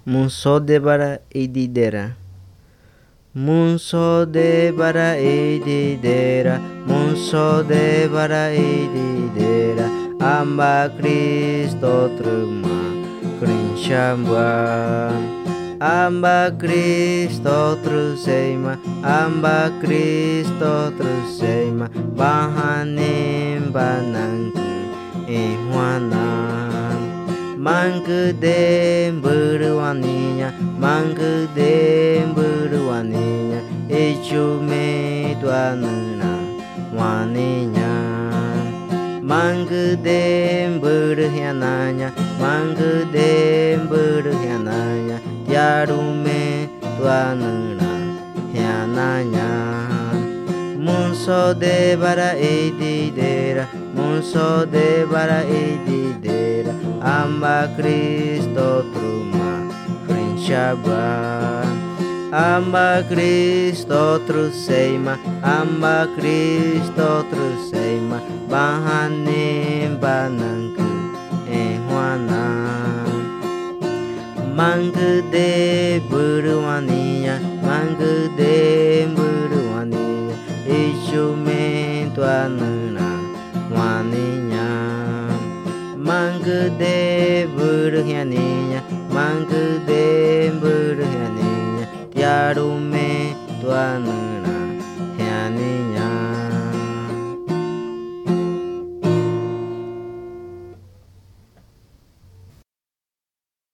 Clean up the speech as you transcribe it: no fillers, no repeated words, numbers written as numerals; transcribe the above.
Munso de bara ididera. Munso de bara ididera. Munso de bara ididera. Amba Kristo terima kerinsyamban. Amba Kristo terusema. Amba Kristo terusema. Bahanim banangku ihwanan. Mangkudem berwaninya, mangkudem berwaninya, icume tuanena waninya. Mangkudem berkhiananya, mangkudem berkhiananya, yarume tuanena hiananya. Munso de bara ididera, munso de bara ididera. Amba Kristo terima kerinsyamban. Amba Kristo terusema, amba Kristo terusema. Bahanim banangku ehwanan. Mangkede berwaninya, mangkede berwaninya, icume tuanena waninya. Mangkede berkhianinya, mangkede berkhianinya, tiarume tuanena